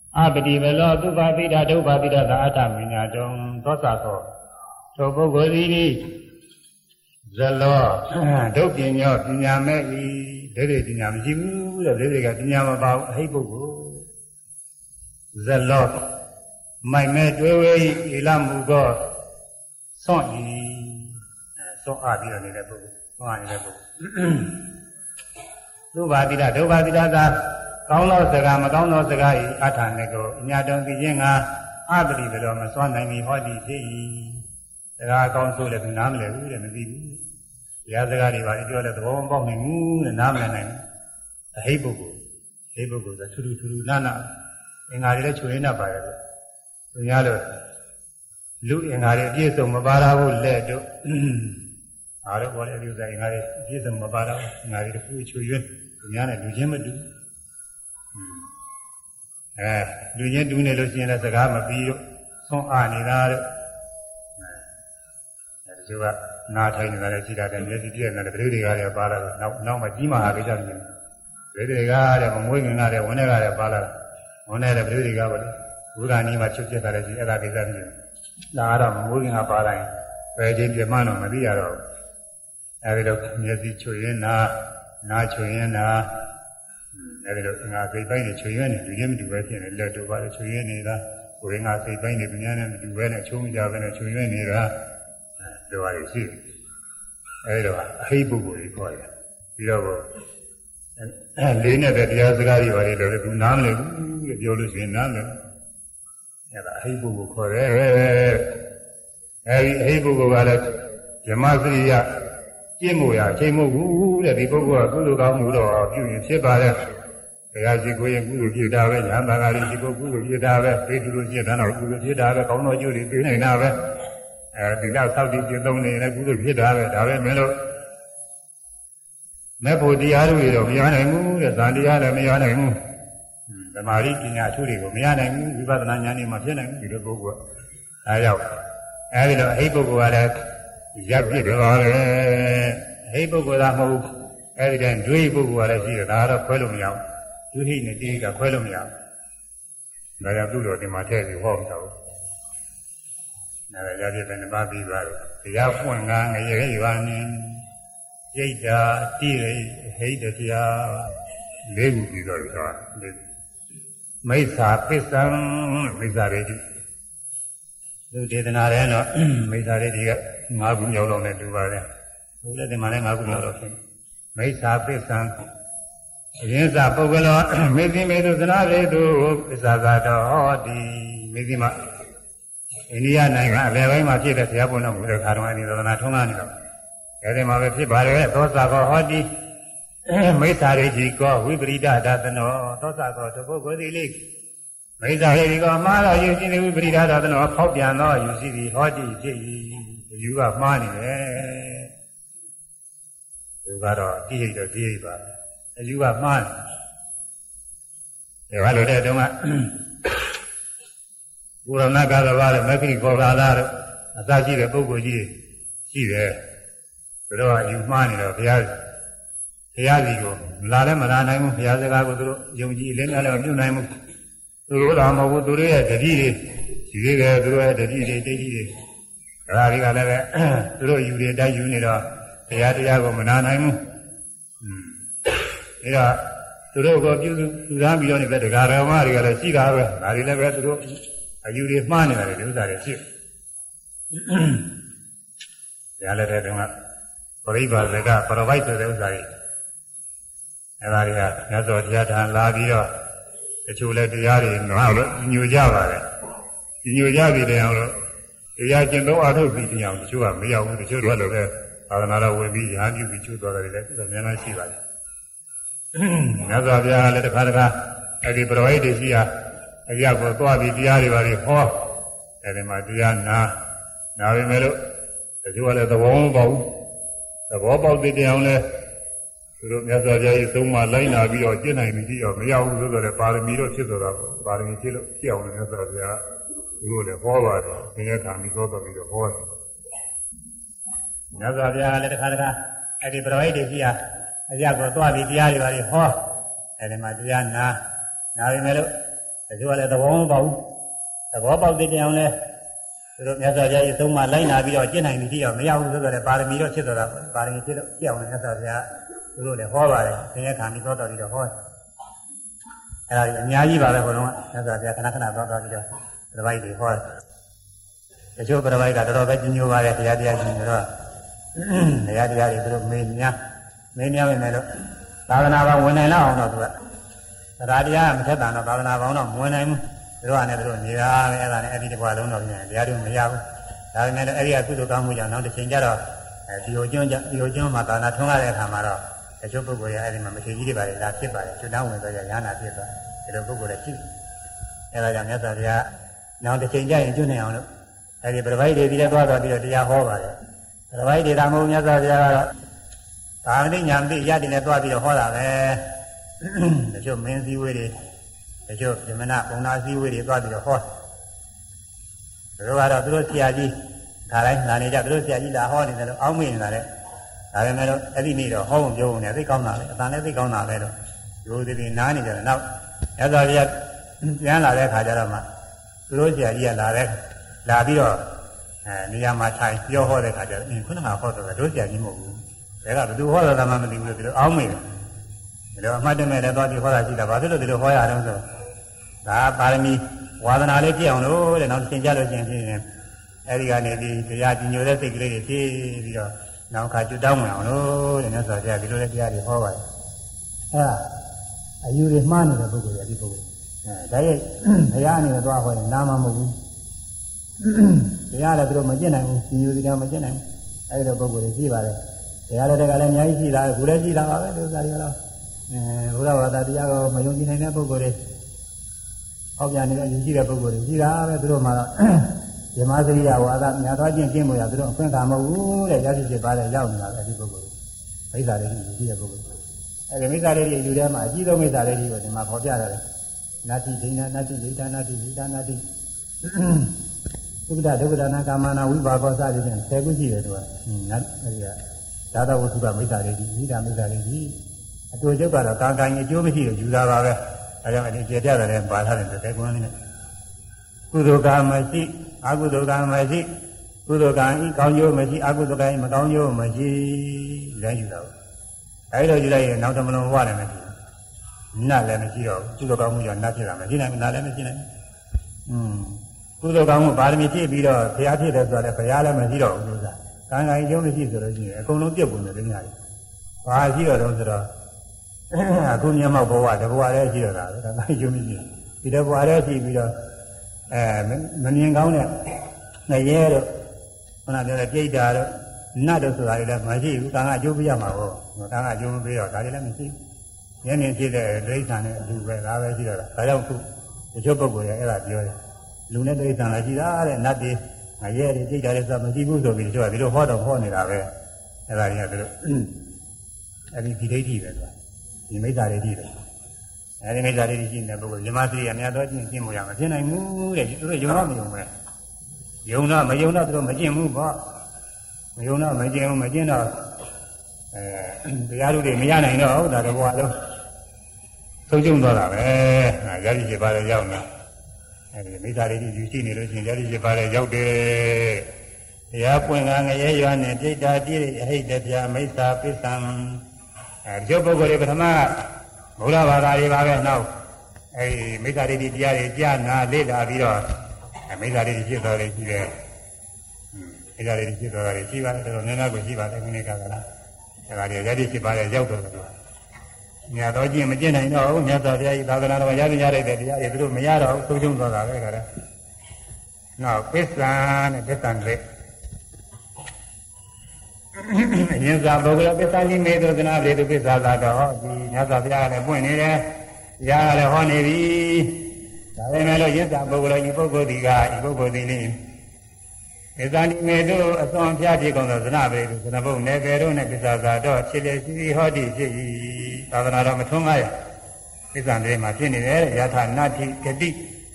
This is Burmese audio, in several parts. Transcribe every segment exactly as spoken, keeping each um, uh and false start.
အပတိဘလောသုဘာပိဒဒုဗ္ဗပိဒသာအတ္တမညာတုံသောသသောသောပုဂ္ဂိုလ်သည်ဇလောဒုပညာပညာမဲ့ဤဒိဋ္ဌိပညာမရှိဘူးတဲ့ဒိဋ္ဌိကပညာမပါဘူးအဟိပုဂ္ဂိုလ်ဇလောမိုင်မဲ့တွေးဝေးဤလမှုကောစွန့်ဤစွန့်အားပြီးတော့နေတဲ့ပုဂ္ဂိုလ်စွန့်အားနေတဲ့ပုဂ္ဂိုလ်သုဘာတိဒဒုဗ္ဗတိဒသာကောင်းသောစကားမကောင်းသောစကားဤအထာနဲ့ကိုအညာတုံသိခြင်းကအပတိဘယ်တော့မစွန့်နိုင်မီဟောတိဖြစ်၏စကားကောင်းဆိုလည်းသူနားမလည်ဘူးတဲ့မသိဘူးတရားစကားတွေပါပြောတဲ့သဘောမပေါက်နိုင်ဘူးတဲ့နားမလည်နိုင်ဘူးအဟိပုဂ္ဂိုလ်ဟိပုဂ္ဂိုလ်ဆိုထူးထူးထူးထူးနာနာအင်္ဂါတွေလည်းချွေးနေပါတယ်သူများလို့လူအင်္ဂါတွေအပြည့်စုံမပါတာဘူးလက်တို့အားတော့ဘောလေအပြည့်စုံအင်္ဂါတွေအပြည့်စုံမပါတာအင်္ဂါတွေတစ်ခုချွေရွှဲသူများနဲ့လူချင်းမတူအဲလူချင်းတူနေလို့ရှိရင်လည်းစကားမပြီးတော့ဆုံးအားနေတာတော့အဲဒီကနားထိုင်နေတာလည်းရှိတာတယ်မျက်စိပြည့်နေတာပရိသေကလည်းပါလာတော့နောက်နောက်မှကြီးမာဟာကိစ္စတွေပရိသေကလည်းမမွေးငင်ကလည်းဝန်းထဲကလည်းပါလာဝန်းထဲလည်းပရိသေကပါလေဘုရားနီးမှာချုပ်ပြတ်တာလည်းရှိအဲ့ဒါကိစ္စတွေဒါကတော့မမွေးငင်ကပါလာရင်ပဲချင်းပြမတော့မသိရတော့အဲဒီတော့မျက်စိချွေရင်နာနာချွေရင်နာအဲဒီတော့ငါစိတ်ပိုင်းနဲ့ချွေရင်းနဲ့လူချင်းမတူပဲဖြစ်နေလက်တို့ပါလေချွေရင်းနေတာကိုယ်ငါစိတ်ပိုင်းနဲ့ပြညာနဲ့မတူပဲနဲ့ချုံကြပဲနဲ့ချွေရင်းနေတာဒီပါလေရှိအဲဒီတော့အဟိပုဂ္ဂိုလ်ကြီးခေါ်တယ်ပြီးတော့လေးနဲ့တဲ့တရားစကားတွေပါလေလို့သူနားမလည်ဘူးပြောလို့ရှိရင်နားမလည်အဲဒါအဟိပုဂ္ဂိုလ်ခေါ်တယ်အဲဒီအဟိပုဂ္ဂိုလ်ကလည်းဓမ္မစရိယကျင့်မို့ရအချိန်မဟုတ်ဘူးတဲ့ဒီပုဂ္ဂိုလ်ကကုသိုလ်ကောင်းမှုတော့ပြုရင်ဖြစ်ပါလေဘုရားရှိခိုးရင်ကုသိုလ်ဖြစ်တာပဲညာဘာသာရေးရှိခိုးကုသိုလ်ဖြစ်တာပဲသိတူလို့ဖြစ်တာတော့ကုသိုလ်ဖြစ်တာပဲကောင်းသောကျိုးတွေပေးနိုင်တာပဲအဲဒီလောက်သောက်တည်ကျင့်သုံးနေလည်းကုသိုလ်ဖြစ်တာပဲဒါပဲမင်းတို့မဲ့ဖို့တရားတွေတော့မရနိုင်ဘူးတဲ့ဇာတရားလည်းမရနိုင်ဘူးသမာဓိပညာအထူးတွေကိုမရနိုင်ဘူးဝိပဿနာဉာဏ်နဲ့မှဖြစ်နိုင်ဘူးဒီလိုပုဂ္ဂိုလ်ကအဲရောက်အဲဒီတော့အဟိပုဂ္ဂိုလ်ကလည်းရပ်ပြစ်တယ်ပါပဲအဟိပုဂ္ဂိုလ်ကမဟုတ်ဘူးအဲဒီတည်းဒွိပုဂ္ဂိုလ်ကလည်းရှိတယ်ဒါကတော့ခွဲလို့မရဘူးဒွိဟိနဲ့တိဟိကခွဲလို့မရဘူးဒါကြောင့်သူ့တော်ဒီမှာထည့်ပြီးဟောမှာဘူးဒါလည်းရပ်ပြစ်တယ်နှစ်ပါးပြီးသွားတယ်တရားဖွင့်ကငရေရွာနေရိတ်တာတိရိဟိတတရားလေးခုပြီးတော့ဆိုတာမိစ္ဆာပစ္စံမိစ္ဆာရိတိလူဒေသနာထဲတော့မိစ္ဆာရိတိကငါးခုမြောက်တော့နဲ့တူပါတယ်ဘုရားတင်မှာလည်းငါးခုမြောက်တော့ဖြစ်မိစ္ဆာပစ္စံအရင်စပုဂ္ဂလောမေသိမေသုသနာရေတုပစ္ဆာသာတော်ဟောတိမေသိမအိန္ဒိယနိုင်ငံအလယ်ပိုင်းမှာဖြစ်တဲ့ဘုရားဘုန်းတော်မူတဲ့ခါတော်အနိသနာထုံးကားနေတော့အဲဒီမှာပဲဖြစ်ပါတယ်သောသာကောဟောတိမိစ္ဆာရိတိကောဝိပရိဒဒသနောသောသာကောတပုဂ္ဂိုလ်သည်လေမိစ္ဆာရိတိကောမှားတော့ယူရှိသည်ဝိပရိဒဒသနောဖောက်ပြန်သောယူရှိသည်ဟောတိဖြစ်၏ယူကမှားနေတယ်သူကတော့တိဟိတ်တော့တိဟိတ်ပါအယူကမှားတယ်ဒါလိုတဲ့တုန်းကဘုရဏကာသဘာနဲ့မက္ခိကောလာလာတို့အစရှိတဲ့ပုဂ္ဂိုလ်ကြီးရှိတယ်သူတို့ကယူမှားနေတော့ဘုရားဘုရားစီကိုမလာလည်းမလာနိုင်ဘူးဘုရားစကားကိုသူတို့ယုံကြည်အလင်းများလည်းမပြုနိုင်ဘူးသူတို့တော့မဟုတ်ဘူးသူတို့ရဲ့တတိတွေယူသေးတယ်သူတို့ရဲ့တတိတွေတိတ်တိတွေဒါတွေကလည်းပဲသူတို့ယူတွေတိုက်ယူနေတော့ဘုရားတရားကိုမနာနိုင်ဘူးအဲဒါသူတို့ကပြုစုသူသားပြီးတော့နေတဲ့တရားတော်မတွေကလည်းရှိတာပဲဒါတွေလည်းပဲသူတို့အယူတွေမှားနေတယ်ဒီဥစ္စာတွေဖြစ်တရားလည်းတဲ့တုန်းကပရိပါဒကပရဝိုက်ဆိုတဲ့ဥစ္စာတွေအဲဒါတွေကမြတ်စွာဘုရားထံလာပြီးတော့တချို့လည်းတရားတွေနားလို့ညွှန်ကြပါတယ်ညွှန်ကြပြီးတဲ့အောင်လို့တရားကျင့်သုံးအားထုတ်ပြီးတရားတချို့ကမရောက်ဘူးတချို့တော့လည်းပဲသာသနာတော်ဝင်ပြီးရာပြုပြီးကျိုးတော်တယ်လည်းသူကများများရှိပါတယ်မြတ်စွာဘုရားလည်းတစ်ခါတစ်ခါအဲဒီပရဝိတ်တွေရှိရာအရာကိုသွားပြီးတရားတွေပါလေဟောအဲဒီမှာတရားနာနာပြီမဲ့လို့တချို့ကလည်းသဘောမပေါက်ဘူးသဘောပေါက်တဲ့တရားလည်းသူတို့မြတ်စွာဘုရားကြီးသုံးပါလိုက်နာပြီးတော့ကျင့်နိုင်ပြီပြီးတော့မရဘူးဆိုတော့လည်းပါရမီတော့ဖြစ်သွားတာပေါ့ပါရမီဖြစ်လို့ဖြစ်အောင်လည်းမြတ်စွာဘုရားသူတို့လည်းဟောပါတယ်သင်္ကေတမီသောတော်ပြီးတော့ဟောတယ်မြတ်စွာဘုရားလည်းတစ်ခါတစ်ခါအဲ့ဒီပရဝိတ်တွေကြီးဟာအရာကိုသွားပြီးတရားတွေပါလေဟောအဲ့ဒီမှာတရားနာနာပြီမဲ့လို့ချို့ကလည်းသဘောမပေါက်သဘောပေါက်တဲ့ကြောင်လဲသူတို့မြတ်စွာဘုရားရဲ့သုံးပါလိုက်နာပြီးတော့ကျင့်နိုင်ပြီတော့မရဘူးဆိုတော့ပါရမီတော့ဖြစ်တော့တာပါရမီဖြစ်တော့ကြောက်နေမြတ်စွာဘုရားသူတို့လည်းဟောပါတယ်သင်္ခါမိသောတော်ပြီးတော့ဟောအဲ့ဒါကြီးအများကြီးပါပဲဘုလုံးကမြတ်စွာဘုရားခဏခဏသောတော်ပြီးတော့ပြပိုက်တွေဟောတယ်တချို့ပြပိုက်ကတော်တော်ပဲကြီးညိုပါတယ်တရားတရားကြီးညိုတော့တရားတရားတွေသူတို့မေးများမေးများပဲမယ်လို့သာသနာ့ဘောင်ဝင်နိုင်လောက်အောင်တော့သူကတရားတရားမထက်တန်တော့သာသနာ့ဘောင်တော့မဝင်နိုင်ဘူးသူတို့ကလည်းသူတို့နေတာပဲအဲ့ဒါနဲ့အဲ့ဒီတစ်ခွာလုံးတော့ပြန်တရားတို့မရဘူးဒါပေမဲ့လည်းအဲ့ဒီကကုသိုလ်ကောင်းမှုကြောင့်နောက်တစ်ချိန်ကျတော့ဒီဟိုကျွန်းဒီဟိုကျွန်းမှာသာနာထွန်းရတဲ့အခါမှာတော့တချို့ပုဂ္ဂိုလ်ရဲ့အဲ့ဒီမှာမထေကြီးတွေပါလေလာဖြစ်ပါတယ်ကျွန်းတောင်းဝင်တော့ရဟနာဖြစ်သွားဒီလိုပုဂ္ဂိုလ်လည်းရှိအဲ့ဒါကြောင့်မြတ်စွာဘုရားနောက်တစ်ချိန်ကျရင်ကျွန်းနေအောင်လို့အဲ့ဒီပြပိုက်တွေပြီးတော့သွားတော့ပြီးတော့တရားဟောပါတယ်ပြပိုက်တွေဒါမှမဟုတ်မြတ်စွာဘုရားကတော့ဒါမသိညာမသိရတဲ့နဲ့သွားပြီးတော့ဟောတာပဲတချို့မင်းစည်းဝေးတွေတချို့ဇမနာဘုံနာစည်းဝေးတွေသွားပြီးတော့ဟောသူတို့ကတော့သူတို့ဆရာကြီးဒါတိုင်းလာနေကြသူတို့ဆရာကြီးလာဟောနေတယ်လို့အောင်းမိနေတာလေဒါပေမဲ့လို့အဲ့ဒီနေ့တော့ဟောဖို့ပြောဖို့နဲ့သိကောင်းတာပဲအတန်လည်းသိကောင်းတာပဲလို့ရိုးသေးသေးနားနေကြတယ်နောက်ရသော်ရပြန်လာတဲ့ခါကျတော့မှသူတို့ဆရာကြီးကလာတဲ့လာပြီးတော့အဲနေရာမှာထိုင်ပြောဟောတဲ့ခါကျတော့အင်းခုနကဟောတော့တို့ဆရာကြီးမဟုတ်ဘူးဒါကဘယ်သူဟောတာမှမသိဘူးလို့ဒီလိုအောင်းမိတယ်ဒီလိုအမှတ်တမဲ့လည်းသွားပြီးဟောတာရှိတာဘာဖြစ်လို့ဒီလိုဟောရအောင်ဆိုဒါပါရမီဝါဒနာလေးပြည့်အောင်လို့တဲ့နောက်သင်ကြလို့ချင်းဖြစ်ရင်အဲဒီကနေပြီးတရားကြီးညိုတဲ့စိတ်ကလေးတွေဖြည့်ပြီးတော့နောက်ခါကျွတ်တောင်းဝင်အောင်လို့တဲ့မြတ်စွာဘုရားဒီလိုလေးတရားတွေဟောပါတယ်အဲဒါအယူတွေမှားနေတဲ့ပုဂ္ဂိုလ်တွေဒီပုဂ္ဂိုလ်အဲဒါရဲ့ဘုရားအနေနဲ့သွားဟောရင်နာမမဟုတ်ဘူးတရားလည်းသူတို့မကျင့်နိုင်ဘူးညိုစီတောင်မကျင့်နိုင်ဘူးအဲဒီလိုပုဂ္ဂိုလ်တွေရှိပါတယ်တရားလည်းတကလည်းအများကြီးရှိတာခုလည်းရှိတာပါပဲဒီဥစ္စာတွေကတော့အဲဘုရားဘာသာတရားကိုမယုံကြည်နိုင်တဲ့ပုဂ္ဂိုလ်တွေဟောပြနေတော့ယုံကြည်တဲ့ပုဂ္ဂိုလ်တွေရှိတာပဲသူတို့မှတော့ဇမစရိယဝါဒညာသွားခြင်းကျင့်မှုရသူတို့အခွင့်အာမဟုတ်ဘူးတဲ့ရရှိဖြစ်ပါတဲ့ရောက်နေတာပဲဒီပုဂ္ဂိုလ်မိစ္ဆာလေးကြီးတဲ့ပုဂ္ဂိုလ်အဲဒီမိစ္ဆာလေးကြီးယူထဲမှာအကြီးဆုံးမိစ္ဆာလေးကြီးကိုဒီမှာပေါ်ပြရတယ်နာတိဒိဋ္ဌနာတိဒိဋ္ဌနာတိဒိဋ္ဌနာတိသုဒ္ဓဒုက္ခဒါနကာမနာဝိပါကောစသည်ဖြင့်ဆယ်ခုရှိတယ်သူကနတ်အဲဒီကသာသဝတ္ထုကမိစ္ဆာလေးကြီးဣဒာမိစ္ဆာလေးကြီးအတူချုပ်ကတော့ကာကံအကျိုးမရှိလို့ယူတာပါပဲအဲကြောင့်အဒီကျေပြတယ်လည်းပါထားတယ်တဲ့ကွန်းလေးနဲ့ကုသိုလ်ကံမရှိအကုသိုလ်ကံမရှိကုသိုလ်ကံဤကောင်းကျိုးမရှိအကုသိုလ်ကံဤမကောင်းကျိုးမရှိလည်းယူတာအဲဒီလိုယူလိုက်ရင်နောက်တမလုံးဘဝလည်းမရှိဘူးနတ်လည်းမရှိတော့ဘူးကုသိုလ်ကောင်းမှုကြောင့်နတ်ဖြစ်တာမရှိနိုင်ဘူးနတ်လည်းမရှိနိုင်ဘူးอืมကုသိုလ်ကောင်းမှုပါရမီဖြည့်ပြီးတော့ဘုရားဖြစ်တယ်ဆိုတော့ဘုရားလည်းမရှိတော့ဘူးလို့ဆိုတာကံကံအကျိုးမရှိဆိုလို့ရှိရင်အကုန်လုံးပြတ်ကုန်တယ်တင်းညာလေးဘာရှိတော့တော့ဆိုတော့အခုမျက်မှောက်ဘဝတဘဝလည်းရှိတော့တာပဲကံကံအကျိုးမရှိဒီတဘဝလည်းရှိပြီးတော့အဲမမြင်ကောင်းတဲ့ငရဲတို့ခုနပြောတဲ့ပြိတ္တာတို့နတ်တို့ဆိုတာတွေလည်းမရှိဘူးကံကအကျိုးပေးရမှာပေါ့ကံကအကျိုးမပေးတော့ဒါတွေလည်းမရှိဘူးဉာဏ်နဲ့ဖြစ်တဲ့ဒိဋ္ဌာန်နဲ့အတူပဲဒါပဲရှိတော့တာဒါကြောင့်ခုတချို့ပုဂ္ဂိုလ်တွေအဲ့ဒါပြောတယ်လူနဲ့ဒိဋ္ဌာန်လည်းရှိတာတဲ့နတ်တွေငရဲတွေပြိတ္တာတွေဆိုတာမရှိဘူးဆိုပြီးတချို့ကဒီလိုဟောတော့ဟောနေတာပဲအဲ့ဒါတွေကသူတို့အဲ့ဒီဒီဒိဋ္ဌိပဲသူကဒီမိစ္ဆာဒိဋ္ဌိပဲအဲဒီမိစ္ဆာဒိဋ္ဌိရှိနေတဲ့ပုဂ္ဂိုလ်ဇမသရိယာများတော့ကျင့်ကျင့်မှုရမှာဖြစ်နိုင်ဘူးတဲ့သူတို့ယုံတော့မယုံပဲယုံတော့မယုံတော့သူတို့မကျင့်ဘူးပေါ့မယုံတော့မကျင့်ဘူးမကျင့်တော့အဲတရားတို့တွေမရနိုင်တော့ဟုတ်တာတဘွားလုံးဆုံးကျုံသွားတာပဲဟာရည်ရည်ပါလေရောက်နေအဲဒီမိစ္ဆာဒိဋ္ဌိယူရှိနေလို့ရှိရင်ရည်ရည်ပါလေရောက်တယ်တရားပွင့်ကငရဲရွာနဲ့ပြိတ္တာတိအဟိတပြမိစ္ဆာပစ္စံအဲဒီပုဂ္ဂိုလ်တွေပထမဘုရားဘာသာတွေပါပဲနောက်အဲဒီမိစ္ဆာဒိဋ္ဌိတရားတွေကြားနာလေ့လာပြီးတော့မိစ္ဆာဒိဋ္ဌိဖြစ်တော်လေးရှိတယ်မိစ္ဆာဒိဋ္ဌိဖြစ်တော်လေးရှိပါတယ်တော်တော်များများကိုရှိပါတယ်ခုနေ့ကကလားအဲဒါတွေရည်ရည်ဖြစ်ပါတယ်ရောက်တော်တယ်မြတ်တော်ကျင့်မကျင့်နိုင်တော့ဘူးမြတ်စွာဘုရားကြီးသာသနာတော်ရည်ရည်ရတဲ့တရားတွေသူတို့မရတော့ဘူးသုံးကျုံသွားတာပဲခါတယ်နောက်ပစ္စံနဲ့ပစ္စံတွေအရင်ကပုဂ္ဂိုလ်ပစ္စံကြီးမေသောသနာပြေသူပစ္စာသာတော့ဒီမြတ်စွာဘုရားကလည်းပွင့်နေတယ်ရာကလည်းဟောနေပြီဒါပေမဲ့လို့ယစ္စပုဂ္ဂိုလ်ဤပုဂ္ဂိုလ်ဒီကဤပုဂ္ဂိုလ်ဒီလေးပစ္စံကြီးမေသောအစွန်ဖျားဖြစ်ကုန်သောသနာပြေသူသနဘုံနေပေတို့နဲ့ပစ္စာသာတော့ဖြစ်လေရှိဟောတိဖြစ်၏သာသနာတော်မထွန်းကားရပစ္စံတွေမှာဖြစ်နေတယ်ယထာနာတိဂတိ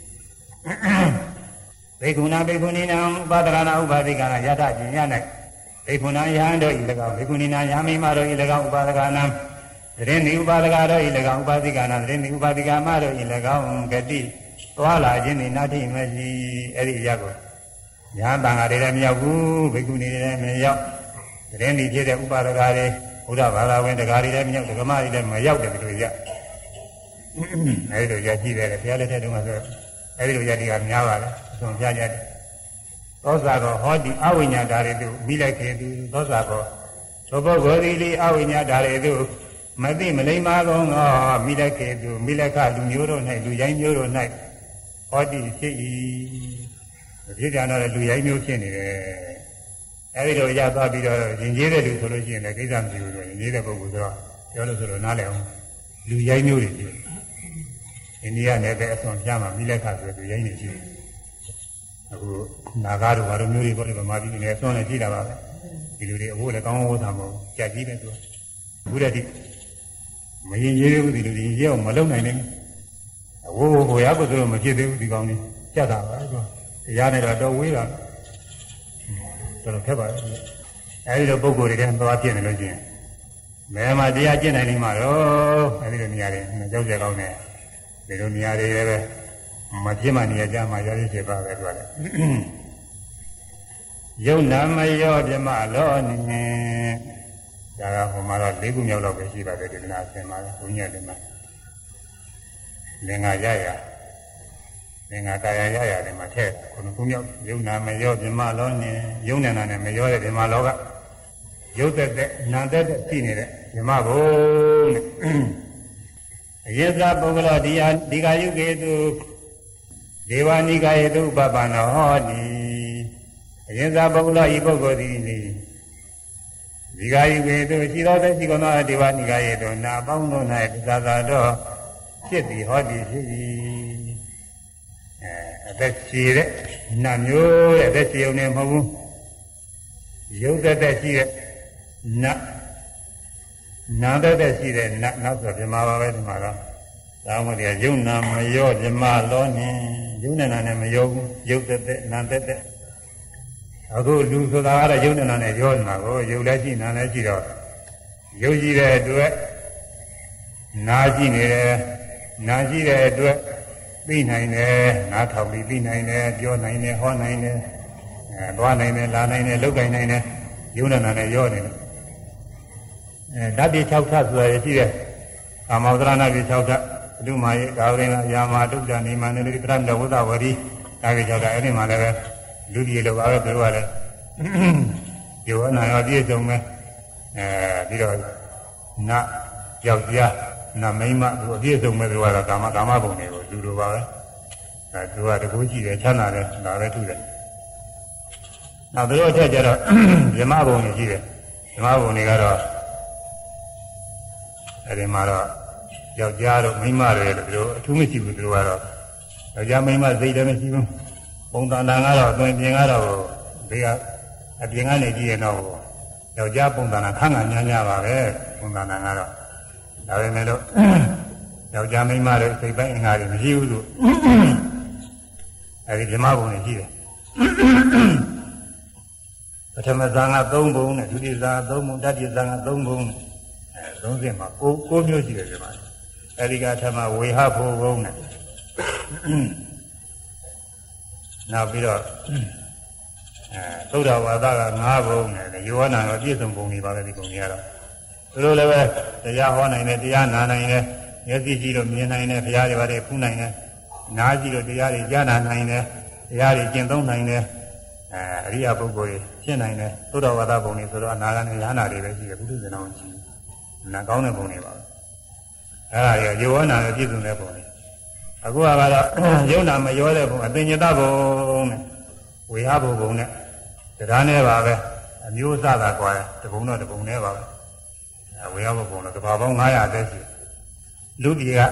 ဘေကုဏဘေကုဏီနံဥပါဒရဏဥပါဒိကနာယထာကျင်ရ၌ဘေကုဏယဟန်တို့ဤ၎င်းဘေကုဏီနာယာမိမတို့ဤ၎င်းဥပါဒကနာသရင်ဒီဥပါဒကတို့ဤ၎င်းဥပါဒိကနာသရင်ဒီဥပါဒိကမတို့ဤ၎င်းဂတိသွားလာခြင်းနေနာထိမရှိအဲ့ဒီရက်ကိုညာတန်ဃာတွေလည်းမရောက်ဘူးဘိက္ခုနီတွေလည်းမရောက်တရင်ဒီဖြစ်တဲ့ဥပါဒကာတွေဘုရားဘာသာဝင်တရားတွေလည်းမရောက်ဓမ္မတွေလည်းမရောက်တယ်ဒီလိုရက်အဲ့ဒီလိုရက်ရှိတယ်ဘုရားလက်ထက်တုန်းကဆိုအဲ့ဒီလိုရက်တွေကများပါလေအဆုံးပြကြတယ်သောစာကောဟောဒီအဝိညာဓာရေတုမိလိုက်ခေတုသောစာကောသောပုဂ္ဂိုလ်ဒီလေးအဝိညာဓာရေတုမသိမလိမ္မာကောငောမိလိုက်ခေတုမိလက်ခလူမျိုးတို့၌လူရိုင်းမျိုးတို့၌ဟောဒီဖြစ်၏ဖြစ်ကြတော့လူရိုင်းမျိုးဖြစ်နေတယ်အဲဒီလိုရသွားပြီးတော့ရင်ကျေးတဲ့လူဆိုလို့ရှိရင်လည်းကိစ္စမရှိဘူးဆိုရင်ရေးတဲ့ပုဂ္ဂိုလ်ဆိုတော့ပြောလို့ဆိုတော့နားလည်အောင်လူရိုင်းမျိုးတွေဖြစ်အိန္ဒိယနယ်ပဲအစွန်ပြမှာမိလက်ခဆိုလူရိုင်းနေရှိတယ်အခုနာဂါတို့ဘာလိုမျိုးတွေပေါ့လေဗမာပြည်နေအစွန်နဲ့ရှိတာပါပဲဒီလူတွေအဖို့လည်းကောင်းကောင်းဝတ်တာမဟုတ်ကြက်ကြီးပဲသူအခုတည်းမရင်ရေးဘူးဒီလူတွေရေအောင်မလုံနိုင်နဲ့အဝိုးဟိုရကိုဆိုတော့မဖြစ်သေးဘူးဒီကောင်းလေးကြက်တာပါကွာတရားနဲ့တော့တော့ဝေးတာတော်တော်ခက်ပါလေအဲဒီလိုပုံကိုယ်တွေတည်းသွားပြည့်နေလို့ရှိရင်ဘယ်မှာတရားကျင့်နိုင်နေမှာတော့အဲဒီလိုနေရာတွေကြောက်ကြကောင်းနေဒီလိုနေရာတွေလည်းပဲမဖြစ်မှနေရာကြမှာရောရည်ဖြစ်ပါပဲသူကလည်းယုံနာမယောပြမလောနေဒါကဟိုမှာတော့၄ခုမြောက်တော့ပဲရှိပါတယ်ဒီကနာဆင်ပါဘုညက်တွေမှာလင်္ကာရရလင်္ကာကာယရရတွေမှာထည့်ခုနခုမြောက်ယုံနာမယောပြမလောနေယုံနာနဲ့မယောတဲ့ဒီမှာလောကရုပ်သက်တဲ့နာသက်တဲ့ရှိနေတဲ့ဓမ္မဘုံနဲ့အယသပုဂ္ဂလောဒီယာဒီကာယုကေတုဒေဝနိကာယေတုပပန္နောဟောတိအယသပုဂ္ဂလောဤပုဂ္ဂိုလ်သည်နိဒီကာယုကေတုရှိသောသက်ရှိကုန်သောဒေဝနိကာယေတုနာပေါင်းတို့၌သာသာတော့ဖြစ်သည်ဟောတိဖြစ်၏အဲအသက်ရှိတဲ့နတ်မျိုးရဲ့အသက်ရှိုံနဲ့မဟုတ်ဘူးရုပ်သက်သက်ရှိတဲ့နတ်နာသက်သက်ရှိတဲ့နတ်နောက်ဆိုပြမပါပဲဒီမှာတော့သာမတရားယုံနာမရောပြမလောနေယုံနာနဲ့မရောဘူးရုပ်သက်သက်နာသက်သက်အခုလူဆိုတာကတော့ယုံနာနဲ့ရောနေတာကိုယုတ်လည်းရှိနာလည်းရှိတော့ယုတ်ရှိတဲ့အတွက်နာရှိနေတယ်နာရှိတဲ့အတွက်သိနိုင်တယ်နားထောင်ပြီးသိနိုင်တယ်ပြောနိုင်တယ်ဟောနိုင်တယ်အဲသွားနိုင်တယ်လာနိုင်တယ်လုပ်နိုင်တယ်ယုံနာနဲ့ရောနေတယ်အဲဓာတ်ပြ၆ထပ်ဆိုတာရှိတယ်ကာမောဒရဏပြ၆ထပ်အတုမာယေကာဝရိဏယာမတုဒ္ဒနေမန္တလိပရမဝုဒ္ဒဝရီဒါပြ၆ထပ်အဲ့ဒီမှာလည်းပဲလူကြီးလောက်ပါပဲသူကလည်းယောနာရောပြည့်စုံမယ်အဲပြီးတော့နတ်ယောက်ျားနတ်မိန်းမသူအပြည့်စုံမဲ့သူကတော့ကာမကာမဘုံတွေကိုလူလိုပါပဲအဲသူကတကူကြည့်တယ်ချမ်းသာတယ်ဒါပဲထုတယ်နောက်သူတို့အထက်ကျတော့ဓမ္မဘုံတွေရှိတယ်ဓမ္မဘုံတွေကတော့အဲဒီမှာတော့ယောက်ျားတို့မိန်းမတွေလို့သူတို့အထူးမရှိဘူးသူတို့ကတော့ယောက်ျားမိန်းမစိတ်လည်းမရှိဘူးပုံသဏ္ဍာန်ကတော့အသွင်ပြင်ကတော့ဒီကအပြင်ကနေကြည့်ရင်တော့ယောက်ျားပုံသဏ္ဍာန်ခန့်ခန့်ညာညာပါပဲပုံသဏ္ဍာန်ကတော့ဒါပေမဲ့လို့ယောက်ျားမိန်းမတွေစိတ်ပိုင်းအင်္ဂါတွေမရှိဘူးလို့အဲဒီဓမ္မဘုံတွေရှိတယ်ပထမဇာန်က၃ဘုံနဲ့ဒုတိယဇာန်က၃ဘုံတတိယဇာန်က၃ဘုံနဲ့အဲသုံးဆင့်မှာ၉၉မျိုးရှိတယ်ဒီမှာအဲဒီကထမဝေဟဘုံဘုံနဲ့နောက်ပြီးတော့အဲသုဒ္ဓဝါဒက၅ဘုံနဲ့ယောဟနာကပြည့်စုံဘုံတွေပါပဲဒီဘုံတွေကတော့သူတို့လည်းပဲတရားဟောနိုင်တယ်တရားနာနိုင်တယ်မျက်စိကြည့်လို့မြင်နိုင်တယ်ဘုရားတွေပါတယ်ဖူးနိုင်တယ်နားကြည့်လို့တရားတွေကြားနာနိုင်တယ်တရားတွေကျင့်သုံးနိုင်တယ်အဲအရိယပုဂ္ဂိုလ်တွေဖြစ်နိုင်တယ်သုဒ္ဓဝါဒဘုံတွေဆိုတော့အနာဂတ်နဲ့ယဟနာတွေပဲရှိတယ်ဘုသူဇဏောင်းရှိနာကောင်းတဲ့ဘုံတွေပါပဲအဲဒါရောယောဟနာကပြည့်စုံတဲ့ဘုံတွေအခုကတော့ယုံနာမရောတဲ့ဘုံအသင်္ညတဘုံနဲ့ဝေဟဘုံဘုံနဲ့တရားနဲ့ပါပဲအမျိုးအစားသာကွာတယ်တဘုံတော့တဘုံနဲ့ပါပဲအဲဝေဟဘုံတော့တဘာပေါင်း၅ရာတည်းရှိလူပြည်က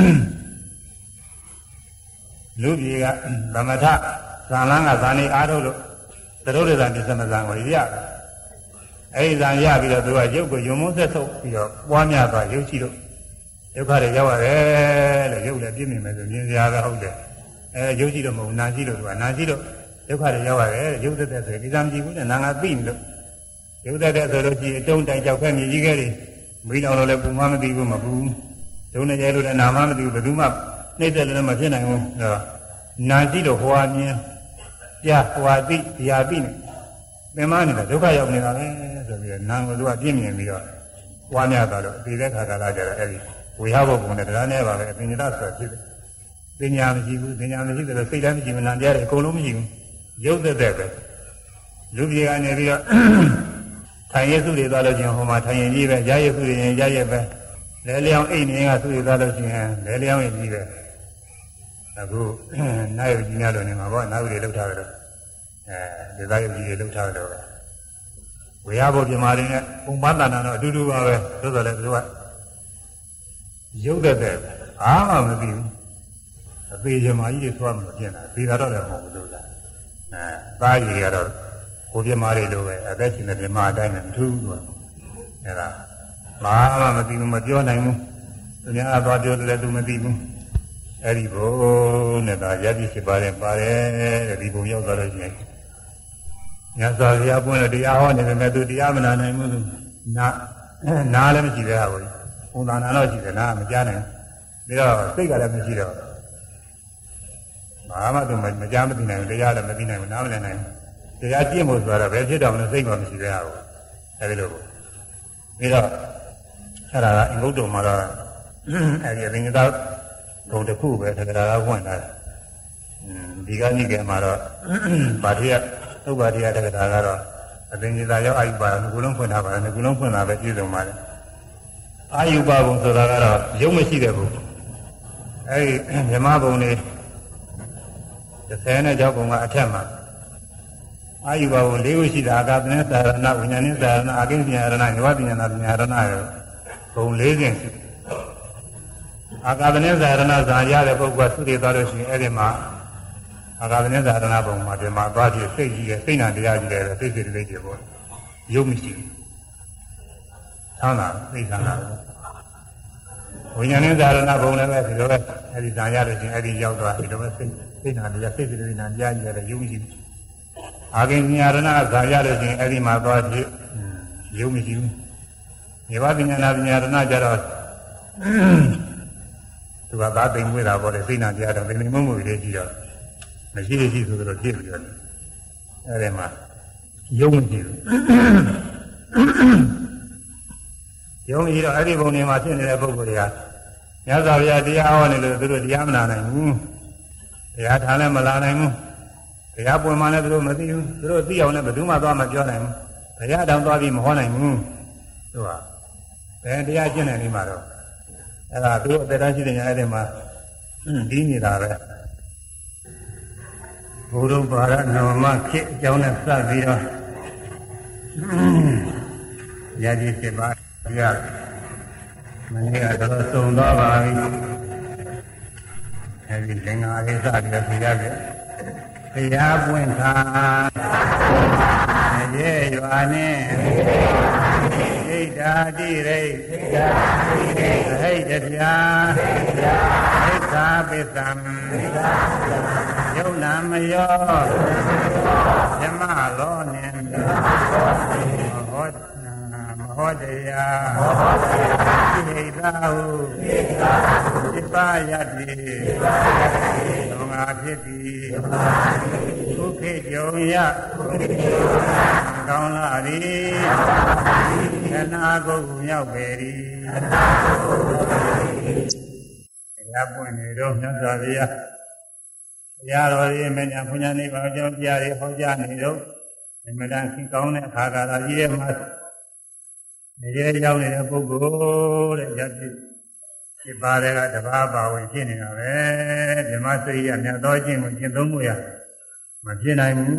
လူပြည်ကသမထဇာလန်းကဇာနေအားထုတ်လို့သရုပ်ရဇာပြသမဇာကိုရတယ်အဲဒီဇာရပြီးတော့သူကရုပ်ကိုယုံမုန်းဆက်ဆုပ်ပြီးတော့ပွားများသွားရုပ်ရှိလို့ဒုက္ခတွေရောက်ရတယ်လို့ရုပ်လည်းပြည့်မြင်မယ်ဆိုမြင်စရာပဲဟုတ်တယ်အဲရုပ်ရှိတော့မဟုတ်နာရှိလို့သူကနာရှိလို့ဒုက္ခတွေရောက်ရတယ်ရုပ်သက်သက်ဆိုဒီသာမကြည့်ဘူးနဲ့နာငါသိနေလို့ရုပ်သက်သက်ဆိုလို့ရှိရင်အတုံးတိုင်ကြောက်ခဲမြည်ကြီးခဲ့တယ်မိတော်လို့လည်းပူမမသိဘူးမပူဒုနဲ့ရဲလို့လည်းနာမမသိဘူးဘယ်သူမှနှိမ့်တယ်လည်းမဖြစ်နိုင်ဘူးအဲနာကြည့်လို့ဟွာမြင်ပြဟွာသိတရားသိနေသင်မနေတာဒုက္ခရောက်နေတာပဲဆိုပြီးတော့နာကိုသူကပြင်းမြင်ပြီးတော့ဝါများသွားတော့ဒီတဲ့ခါကလာကြတော့အဲ့ဒီဝေဟဘုံနဲ့တရားနဲ့ပါပဲအပင်ညတဆိုတာဖြစ်တယ်ပညာမရှိဘူးပညာမရှိတယ်လို့စိတ်တိုင်းမရှိမနာတရားတယ်အကုန်လုံးမရှိဘူးရုပ်သက်သက်ပဲလူပြေကနေပြီးတော့ထိုင်ရစုတွေသွားလို့ချင်းဟိုမှာထိုင်ရင်ကြီးပဲရရစုတွေရင်ရရပဲလဲလျောင်းအိမ်နေကစုတွေသွားလို့ချင်းလဲလျောင်းရင်ကြီးပဲအခုနာယုကြီးများလို့နေမှာပေါ့နာယုတွေလောက်ထားတယ်အဲဒီသားယုကြီးတွေလောက်ထားတယ်ဝေယဘုပြမာတွေနဲ့ပုံပန်းတဏ္ဍာတော့အတူတူပါပဲသို့တော်လည်းသူကရုပ်သက်သက်အားမှမသိဘူးအသေးချင်မာကြီးတွေသွားမှပြင်တာသေတာတော့လည်းမဟုတ်ဘူးလို့လားအဲသားကြီးကတော့ကိုပြမာတွေလိုပဲအသက်ရှင်တဲ့ပြမာအတိုင်းနဲ့မထူးဘူးအဲဒါဘာမှမသိဘူးမပြောနိုင်ဘူးသူများသွားပြောတယ်လည်းသူမသိဘူးအဲ့ဒီဘုံနဲ့ဒါရည်ရှိပါတယ်ပါတယ်တဲ့ဒီဘုံရောက်သွားလို့ရှိရင်ညစာရပွင့်လို့တရားဟောနေတယ်မဲ့သူတရားမနာနိုင်ဘူးသူနာနာလည်းမရှိသေးဘူးပုံသဏ္ဍာန်တော့ရှိတယ်နာမကြားနိုင်ဘူးဒါတော့စိတ်ကလည်းမရှိတော့ဘာမှသူမကြားမသိနိုင်ဘူးတရားလည်းမသိနိုင်ဘူးနားမလည်နိုင်ဘူးတရားကျင့်ဖို့ဆိုတော့ဘယ်ဖြစ်တော့မလဲစိတ်မှမရှိသေးဘူးအဲ့ဒီလိုပေါ့ပြီးတော့အဲ့ဒါကအင်္ဂုတ္တမှာတော့အဲ့ဒီအသင်္ကတဘုံတစ်ခုပဲသက္ကရာကဝင်လာတယ်ဒီကနေ့ကမှာတော့ဗာတိယသုဗ္ဗာတိယတက္ကရာကတော့အသင်္ကတရောက်အာယုပါငကုလုံးဖွင့်ထားပါတယ်ငကုလုံးဖွင့်တာပဲပြည့်စုံပါတယ်အာယုပါဘုံဆိုတာကတော့ရုပ်မရှိတဲ့ဘုံအဲဒီမြမဘုံလေးတစ်ဆယ်နဲ့ကြောက်ဘုံကအထက်မှာအာယုပါဘုံလေးခုရှိတာအာကာသနဲ့သာရဏဝိညာဉ်နဲ့သာရဏအာကိဉ္စညာရဏညဝပညာနာပညာရဏရောဘုံလေးခြင်းရှိအာကာသနဲ့သာရဏဇာရတဲ့ပုဂ္ဂိုလ်ကသုတေသွားလို့ရှိရင်အဲ့ဒီမှာအာကာသနဲ့သာရဏဘုံမှာဒီမှာသွားပြီးစိတ်ကြီးရဲ့စိတ်နာတရားကြီးတဲ့စိတ်စိတ်လေးတွေပေါ့ရုပ်မရှိဘူး။ဆောင်းတာသိဆန်းတာဝိညာဉ်နဲ့သာရဏဘုံလည်းပဲဒီလိုပဲအဲ့ဒီဇာရလို့ရှိရင်အဲ့ဒီရောက်သွားဒီလိုပဲစိတ်စိတ်နာတရားစိတ်စိတ်လေးနာတရားကြီးတဲ့ရုပ်မရှိဘူး။အာကိဉ္စညာရဏဇာရလို့ရှိရင်အဲ့ဒီမှာသွားပြီးရုပ်မရှိဘူး။ဒီဝပညာနာပညာရဏကြတော့သူကသာသိမ့်မွေးတာပေါ့လေစိတ်နာတရားတော့သိမ့်မွေးမှုလေးကြီးတော့မရှိရှိဆိုတော့ဖြစ်ပြီးတော့အဲ့ဒီမှာယုံကြည်ဘူးယုံကြည်တော့အဲ့ဒီဘုံတွေမှာဖြစ်နေတဲ့ပုဂ္ဂိုလ်တွေကမြတ်စွာဘုရားတရားဟောနေလို့သူတို့တရားမနာနိုင်ဘူးတရားထားလည်းမလာနိုင်ဘူးတရားပွင့်မှလည်းသူတို့မသိဘူးသူတို့သိအောင်လည်းဘယ်သူမှသွားမပြောနိုင်ဘူးဘုရားတောင်သွားပြီးမဟောနိုင်ဘူးသူကဘယ်တရားကျင့်နေနေမှာတော့အဲ့ဒါသူတို့အသက်ရှိတဲ့ညာအဲ့ဒီမှာဒီနေတာပဲဘုရုပါရနဝမခေအကြောင်းနဲ့စပြီးတော့ရာဇီစစ်ပါပြမနေ့ကတော့သုံသွားပါပြီအဲဒီလင်္ကာလေးစပြီးတော့ပြရတယ်ဘုရားပွင့်ခါရဲရွာနဲ့ဣဒ္ဓာတိရိဣဒ္ဓာတိရိဟိတ္တရာဣဒ္ဓာပိသံယုံနာမယောဓမ္မလောနေဟောမဟောတရားဣဒ္ဓာဟုဣပယတိသောငါဖြစ်သည်ဒုက္ခေကြုံရကောင်းလာသည်ခဏကိုယ်မြောက်ပေသည်တရားပွင့်နေတော့မြတ်စွာဘုရားတရားတော်ကြီးမညာဘုညာနိဗ္ဗာန်ကြောင့်တရားတွေဟောကြားနေတော့အမှန်တန်ခင်ကောင်းတဲ့အခါကာလကြီးရဲ့မှာနေရရောက်နေတဲ့ပုဂ္ဂိုလ်တဲ့ယတိဒီပါတဲ့ကတဘာပါဝင်ဖြစ်နေတာပဲဓမ္မစရိယမြတ်တော်ခြင်းကိုကျင့်သုံးမှုရမဖြစ်နိုင်ဘူး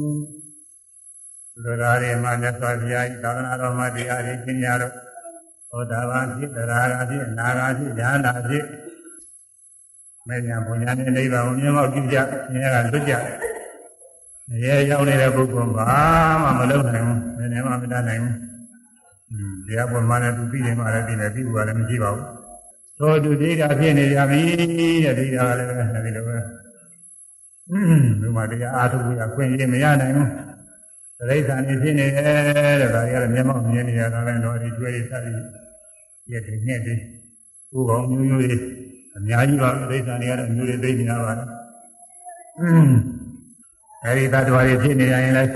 လူသားတွေမှာမြတ်စွာဘုရားဤသာသနာတော်မှာတရားတွေကျင့်ကြတော့ဟောတာပါဖြစ်တရားကဖြစ်နာဂာဖြစ်ဉာဏ်သာဖြစ်မဉ္ဇဉ်ဘုံညာနဲ့နိဗ္ဗာန်ကိုမြင်မောက်ကြည့်ကြမြင်ရတာလွတ်ကြရဲရောက်နေတဲ့ပုဂ္ဂိုလ်ဘာမှမလုပ်နိုင်ဘူးဘယ်နဲ့မှမတတ်နိုင်ဘူးတရားပေါ်မှာလည်းသူပြီးတယ်မှလည်းပြီးတယ်ပြီးဘူးလည်းမရှိပါဘူးသောသူဒိဋ္ဌာဖြစ်နေကြပြီတဲ့ဒိဋ္ဌာလည်းပဲအဲဒီလိုပဲဒီမှာတရားအားထုတ်ရခွင့်ရမရနိုင်ဘူးဒိဋ္ဌာနေဖြစ်နေတယ်တဲ့ဒါကြီးကလည်းမျက်မှောက်မြင်နေရတာလည်းတော့ဒီတွေ့ရသတိရဲ့ဒီနဲ့ဒီဥပ္ပောင်းမျိုးမျိုးတွေအများကြီးပါဒိဋ္ဌာနေရတဲ့မျိုးတွေသိနေတာပါအဲဒီသတ္တဝါတွေဖြစ်နေရင်လည်း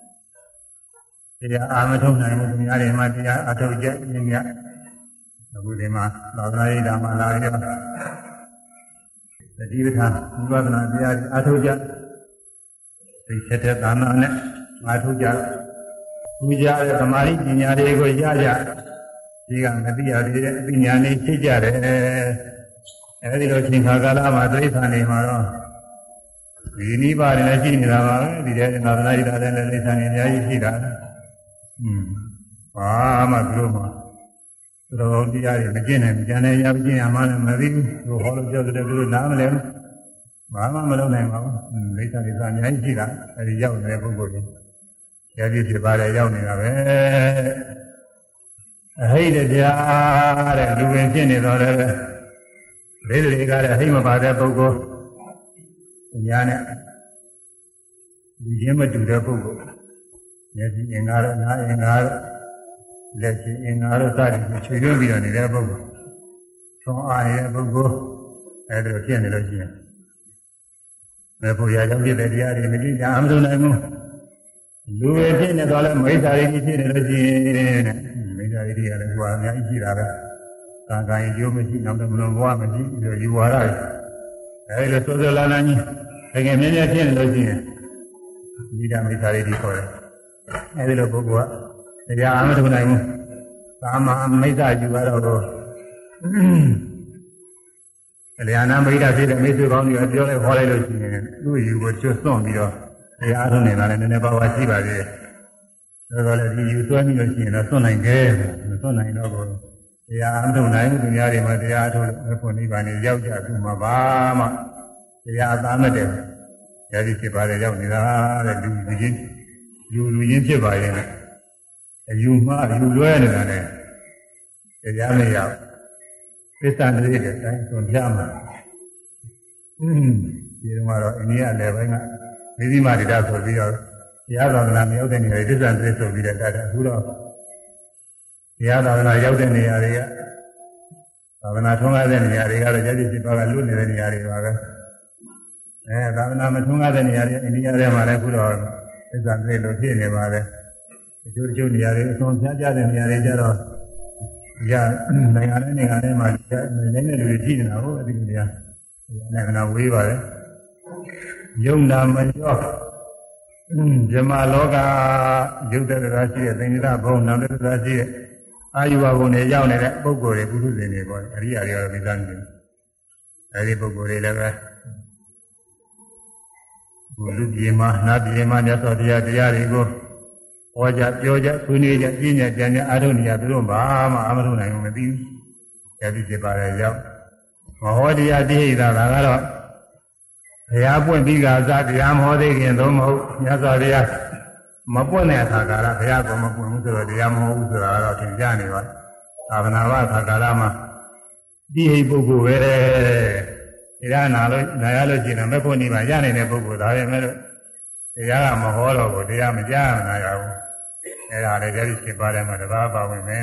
တရားအာမထုံနိုင်မှုသူများတွေမှာတရားအထုတ်ကြညင်ညအခုဒီမှာသာသနာ့ရေးတာမှလာရောတတိပဌာန်ဝိပဿနာတရားအထုတ်ကြဒီချက်တဲ့သာနာနဲ့အထုတ်ကြသူကြတဲ့သမာဓိပညာတွေကိုရကြဒီကမသိရသေးတဲ့အပညာလေးဖြစ်ကြတယ်အဲဒီလိုချိန်ခါကာလမှာတိဋ္ဌာန်တွေမှာတော့ဒီနိဗ္ဗာန်လည်းရှိနေတာပါပဲဒီတဲ့သာသနာ့ရေးတာလည်းတိဋ္ဌာန်တွေအများကြီးရှိတာอืมဘာမှသူတို့မှာသူတော်တရားတွေမကျင့်နိုင်ဘူးကျန်တဲ့ရမကျင့်ရမှလည်းမသိဘူးသူဟောလို့ပြောတယ်သူတို့နားမလဲဘူးဘာမှမလုပ်နိုင်ပါဘူးလိဋ္ဌာတွေကအများကြီးရှိတာအဲဒီရောက်နေတဲ့ပုဂ္ဂိုလ်တွေရည်ဖြစ်ပါတယ်ရောက်နေတာပဲအဟိတတရားတဲ့လူဝင်ဖြစ်နေတော့လည်းလေးတွေကလည်းအဟိမပါတဲ့ပုဂ္ဂိုလ်ညာနဲ့လူချင်းမတူတဲ့ပုဂ္ဂိုလ်မျက်စိအင်္ဂါရနားအင်္ဂါရလက်ချင်းအင်္ဂါရစသည်ဖြည့်ချွေပြီးတော့နေတဲ့ပုဂ္ဂိုလ်သွန်အားရဲ့ပုဂ္ဂိုလ်အဲဒါဖြစ်နေလို့ရှိရင်မေဖို့ရာကြောင့်ဖြစ်တဲ့တရားတွေမကြည့်ကြအမှန်နိုင်ဘူးလူတွေဖြစ်နေတော့လည်းမိစ္ဆာတွေဖြစ်နေလို့ရှိရင်တဲ့မိစ္ဆာတွေကလည်းဟိုအများကြီးရှိတာပဲကံကံရင်ကျိုးမရှိနောက်တော့မလွန်ဘဝမရှိပြီးတော့ယူဝါဒတွေအဲဒီလိုစိုးစိုးလာလာကြီးတကယ်မြဲမြဲဖြစ်နေလို့ရှိရင်ဒီဓမ္မိစ္ဆာတွေဒီခေါ်တယ်အဲဒီလိုပုဂ္ဂိုလ်ကတရားအမှန်ထုတ်နိုင်ဘူးသာမမိစ္ဆာယူရတော့လျာဏမိတ်တာဖြစ်တဲ့မိတ်ဆွေကောင်းတွေကပြောလိုက်ခေါ်လိုက်လို့ရှိရင်သူ့ယူကိုကျွတ်စွန့်ပြီးတော့တရားအားထုတ်နေတာလည်းနည်းနည်းပါးပါးရှိပါသေးတယ်။ဒါဆိုလည်းဒီယူသွဲပြီးလို့ရှိရင်တော့စွန့်နိုင်တယ်မစွန့်နိုင်တော့ဘူးတရားအားထုတ်နိုင်သူများတွေမှာတရားအားထုတ်လို့ဖို့နိဗ္ဗာန်ကိုရောက်ကြသူမှာဘာမှတရားအသားမတည့်ဘူး။ဒါကြီးဖြစ်ပါတယ်ရောက်နေတာတဲ့လူလူချင်းလူလူချင်းဖြစ်ပါရဲ့အယူမှားလူလွဲနေတာနဲ့တရားမရဘူးသစ္စာလေးတဲ့အတိုင်းဆိုပြမှာအင်းဒီတော့အိန္ဒိယလည်းပိုင်းကမိသီမာဒိတာဆိုပြီးတော့တရားသာသနာမရောက်တဲ့နေရာတွေသစ္စာလေးဆိုပြီးတော့တတ်တယ်အခုတော့တရားသာသနာရောက်တဲ့နေရာတွေကသာသနာထွန်းကားတဲ့နေရာတွေကတော့ယတိစိပါကလွတ်နေတဲ့နေရာတွေပါပဲအဲသာသနာမထွန်းကားတဲ့နေရာတွေအိန္ဒိယထဲမှာလည်းအခုတော့သစ္စာလေးလို့ဖြစ်နေပါတယ်အကျိုးကျိုးနေရာတွေအဆုံးဖြတ်ကြတဲ့နေရာတွေကျတော့ရနိုင်ငံနဲ့နိုင်ငံထဲမှာနေတဲ့လူတွေကြည့်နေတာဟုတ်အဲဒီလိုတရားနိုင်ငံဝေးပါတယ်ယုံနာမကျော်ဇမလောကယုတ်တဲ့တရားရှိတဲ့သင်္ကြန်ဘုံနောက်တဲ့တရားရှိတဲ့အာယုဘဘုံတွေရောက်နေတဲ့ပုဂ္ဂိုလ်တွေပုထုဇဉ်တွေပေါ့အရိယာတွေကတော့မိသားစုတွေအဲဒီပုဂ္ဂိုလ်တွေလည်းပဲဘုလူပြေမှာနတ်ပြေမှာမြတ်စွာဘုရားတရားတွေကိုဟောကြပြောကြဆွေးနွေးကြပြည့်ညက်ကြံကြအားထုတ်နေကြသူတို့ဘာမှအမထုတ်နိုင်ဘူးမသိဘူး။အဲဒီဖြစ်ပါလေရောက်မဟောတရားတိဟိတာကတော့ဘုရားပွင့်ပြီးကစားတရားမဟောသေးခင်သုံးမဟုတ်မြတ်စွာဘုရားမပွင့်တဲ့အခါကာလဘုရားကမပွင့်ဘူးဆိုတော့တရားမဟောဘူးဆိုတာတော့သင်ကြားနေပါသာသနာ့ဘာအခါကာလမှာတိဟိပုဂ္ဂိုလ်ပဲတရားနာလို့နာရလို့ရှိရင်မဖို့နေပါရနေတဲ့ပုဂ္ဂိုလ်ဒါပဲမဲ့လို့တရားကမဟောတော့ဘူးတရားမကြားမနာရဘူးအဲ့ဒါလည်းကြည့်ဖြစ်ပါတယ်မှာတပါးပါဝင်မယ်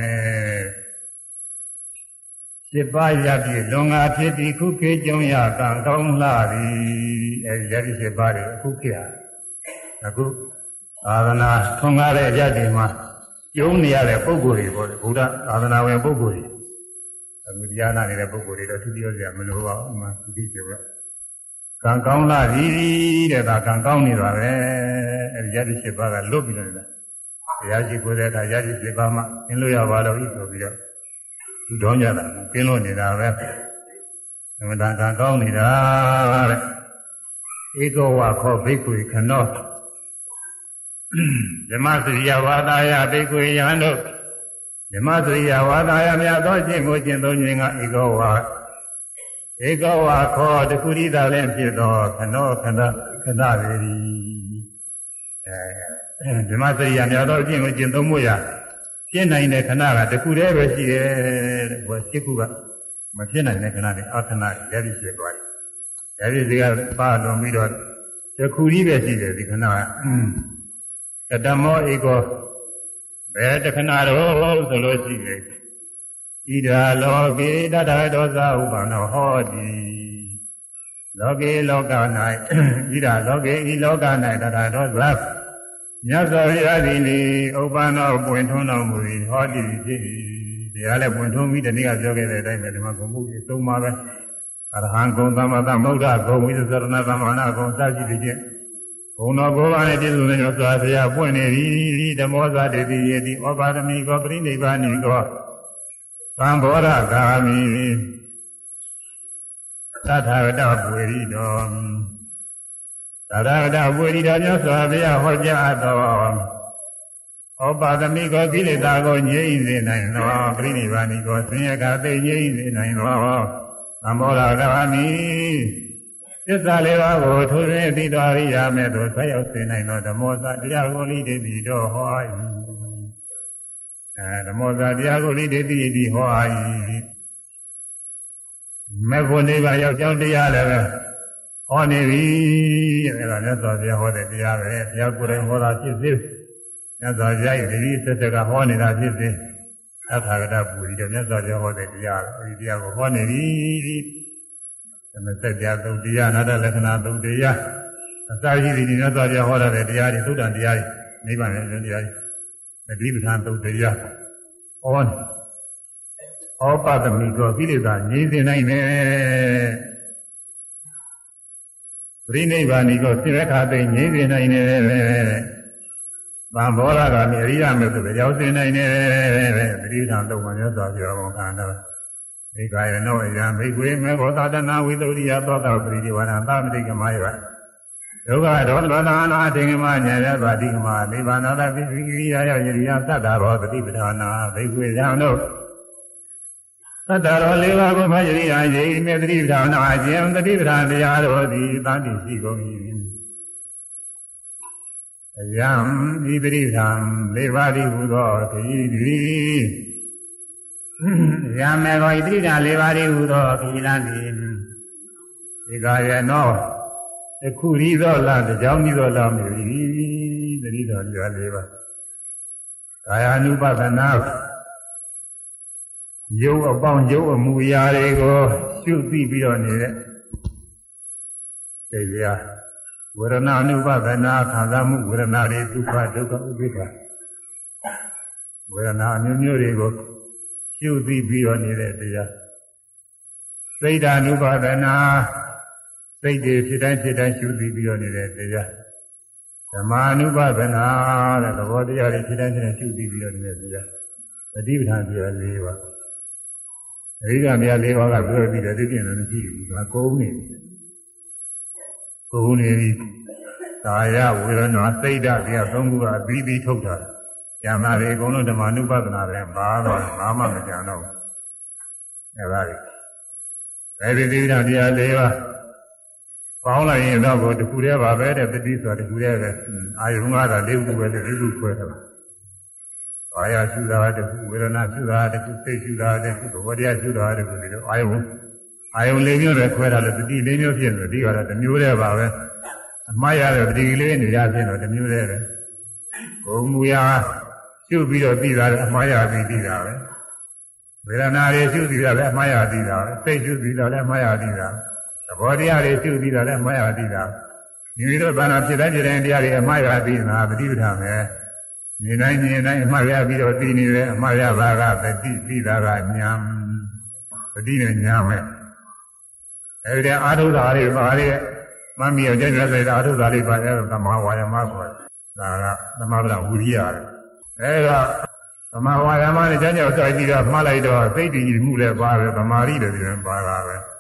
စစ်ပါရပြည့်လွန်ငါဖြစ်ပြီးခုခေတ်ကြောင့်ရကံကောင်းလာသည်အဲ့ဒီကြည့်ဖြစ်ပါတယ်အခုခေတ်အခုသာသနာထွန်းကားတဲ့အရာတွေမှာကျုံနေရတဲ့ပုဂ္ဂိုလ်တွေပေါ့လေဘုရားသာသနာဝင်ပုဂ္ဂိုလ်တွေအခုတရားနာနေတဲ့ပုဂ္ဂိုလ်တွေတော့သူပြောကြမလို့ပါဘူးမှသူသိကြပါကံကောင်းလာပြီတဲ့ဒါကံကောင်းနေတာပဲအဲဒီရည်ရှိပါကလွတ်ပြီးတော့တရားရှိကိုယ်တဲ့အခါရည်ရှိပါမှသင်လို့ရပါလို့ဆိုပြီးတော့သူတော်ကြတာကျင်းလို့နေတာပဲသမထကံကောင်းနေတာတဲ့ဧကဝခောဘိက္ခုခနောဓမ္မစရိယဝါဒယဘိက္ခုယံတို့ဓမ္မစရိယဝါဒယမြတ်သောကျင့်ကိုကျင့်သုံးခြင်းကဧကဝဧကဝခောတခုရိတာလည်းဖြစ်သောခနောခဏခဏပေရီအဲဓမ္မစရိယမြတ်သောကျင့်ကိုကျင့်သုံးမှုရပြည့်နိုင်တဲ့ခဏကတခုတည်းပဲရှိတယ်တဲ့ဘုရားရှိခုကမဖြစ်နိုင်တဲ့ခဏတွေအခဏတွေလည်းဖြစ်သွားတယ်ဒါဒီကပါတော်ပြီးတော့တခုကြီးပဲရှိတယ်ဒီခဏကတမောဧကောဘယ်တခဏတော့ဆိုလို့ရှိတယ်ဣဒာလောကေတတ္ထဒောသဥပ္ပန္နောဟောတိလောကေလောက၌ဤတာလောကေဤလောက၌တထာသောသမြတ်စွာဘုရားသည်လေဥပ္ပန္နောပွင့်ထွန်းတော်မူ၏ဟောတိဖြစ်၏တရားလည်းပွင့်ထွန်းပြီးတနည်းကပြောခဲ့တဲ့အတိုင်းပဲဒီမှာဂုဏ်မှုကြီးသုံးပါပဲအရဟံဂုဏ်သမ္မာသမ္ဗုဒ္ဓဂုဏ်ဝိသရဏသမ္မာနာဂုဏ်စသဖြင့်ဂုဏ်တော်ကိုယ်ပါနဲ့ပြည့်စုံတဲ့မြတ်စွာဘုရားပွင့်နေပြီဓမ္မောဇာတေတိယေတိဩပါဒမိကောပရိနိဗ္ဗာနိကောသံဘောဓဂာမိသတ္ထာဂတပွေရိတော်သတ္ထာဂတပွေရိတော်မြတ်စွာဘုရားဟောကြားတော်ဩပါဒမိကောကိလေသာကိုငြိမ့်စေနိုင်သောပရိနိဗ္ဗာနိကောဆင်းရဲကသိငြိမ့်စေနိုင်သောသံဘောဓဂာမိသစ္စာလေးပါးကိုထိုးထွင်းသိတော်ရိယာမဲ့သို့ဆက်ရောက်စေနိုင်သောဓမ္မောဇတရားကိုလိတေတိတော်ဟော၏အဲဓမ္မောဇတရားကိုလိတေတိတိဟော၏မေဖို့နိဗ္ဗာန်ရောက်ကြောင်းတရားလည်းပဲဟောနေပြီအဲဒါမြတ်စွာဘုရားဟောတဲ့တရားပဲဘုရားကိုယ်တိုင်ဟောတာဖြစ်စေမြတ်စွာဘုရားရဲ့ဒီသက်သက်ကဟောနေတာဖြစ်စေအထာဂတပူရီတော့မြတ်စွာဘုရားဟောတဲ့တရားအဲဒီတရားကိုဟောနေပြီသမစက်ပြသုတ်တရားနာတလက္ခဏာသုတ်တရားအစာရှိသည်မြတ်စွာဘုရားဟောတဲ့တရားတွေသုတ္တန်တရားတွေနိဗ္ဗာန်ရဲ့တရားတွေမတိပဋ္ဌာန်သုတ်တရားဟောဩပဒမိကောကိလေသာငြိမ်းစေနိုင်တယ်ပရိနိဗ္ဗာန်ဤကိုစိရခာသိငြိမ်းစေနိုင်တယ်သံဘောဓဂာမိအရိယာမေဆိုရောက်စေနိုင်တယ်ပရိသံတုံမှာမြတ်စွာဘုရားဟောခန္ဓာဧကယနောယံဘိကွေမေဘောသတနာဝိသုဒ္ဓိယသောတာပရိဒီဝရံသာမတိကမယောဒုက္ခဒေါသနာနာအထင်ကမညာရသွားတိကမနိဗ္ဗာန်သာပိစိကိရိယာယရိယသတ္တရောပฏิပဒါနာဘိကွေယံတို့သတ္တရောလေးပါးကိုမယရိယာယိမေတိပဒါနာအကျင့်တိပဒါတရားတို့သည်တန်တိရှိကုန်၏ယံဤပရိသံလေးပါးသည်ဟူသောခရီးသည်ယံမေကောဤပရိသံလေးပါးသည်ဟူသောခရီးလမ်းသည်ဧကယနောအခုရီသောလတကြောင်းဤသောလမြေတတိတော်ကြွလေးပါကာယ ानु ပသနာယုတ်အပေါင်းယုတ်အမူအရာတွေကိုရှုသိပြီးတော့နေတဲ့တရားဝေဒနာ ानु ပသနာခံစားမှုဝေဒနာတွေဒုက္ခဒုက္ခဥပိ္ပခဝေဒနာမျိုးမျိုးတွေကိုရှုသိပြီးတော့နေတဲ့တရားစိတ်ဓာ ानु ပသနာစိတ်တွေဖြစ်တိုင်းဖြစ်တိုင်းရှုသိပြီးတော့နေတဲ့တရားဓမ္မ ानु ပသနာတဲ့သဘောတရားတွေဖြစ်တိုင်းဖြစ်တိုင်းရှုသိပြီးတော့နေတဲ့တရားပฏิပဌာန်တရား၄ပါးအရိကမြတ်၄ပါးကပြောပြီးတယ်သိကျင်တယ်မရှိဘူးဒါကုန်းနေကုန်းနေပြီကာယဝေဒနာစိတ်ဓာတ်တရားသုံးခုကအပြီးပြီးထုတ်တာဉာဏ်သားတွေအကုန်လုံးဓမ္မ ानु ပသနာတွေဘာတော့ဘာမှမကြံတော့ဘူးအဲဒါတွေအဲဒီသိပ္ပံတရား၄ပါးပေါင်းလိုက်ရင်တော့တခုတည်းပါပဲတဲ့တတိဆိုတာတခုတည်းပဲအာယုံကတော့၄ခုပဲ၄ခုခွဲတယ်။အာယရှုတာတခုဝေဒနာရှုတာတခုစိတ်ရှုတာတခုဝတရားရှုတာတခုဒီလိုအာယုံအာယုံ၄မျိုးပဲခွဲတာလို့တတိ၄မျိုးဖြစ်နေတယ်ဒီကတော့တစ်မျိုးတည်းပါပဲအမှားရတဲ့တတိလေးနေရဖြစ်တော့တစ်မျိုးတည်းပဲဘုံမူရာရှုပြီးတော့သိတာလည်းအမှားရပြီးသိတာပဲဝေဒနာတွေရှုပြီးတာလည်းအမှားရသိတာပဲစိတ်ရှုပြီးတာလည်းအမှားရသိတာသဘောတရားတွေရှုပြီးတာလည်းအမှားရသိတာဒီလိုတော့ဘာနာဖြစ်တိုင်းဖြစ်တိုင်းတရားတွေအမှားရသိတာပฏิပဒါပဲနေတိုင်းနေတိုင်းအမှားရပြီးတော့သိနေတယ်အမှားရတာကပฏิသိတာကညာပฏิနဲ့ညာပဲအဲဒီအာထုတာတွေပါလေမမီရောကျက်ကျက်လိုက်တာအာထုတာလေးပါအဲသမာဝါယမခေါ်တာဒါကသမာဗလာဝိရိယတယ်အဲဒါသမာဝါယမနဲ့ကျက်ကျက်စိုက်ပြီးတော့မှားလိုက်တော့စိတ်တည်မှုလည်းပါတယ်သမာဓိလည်းပြန်ပါတာပဲ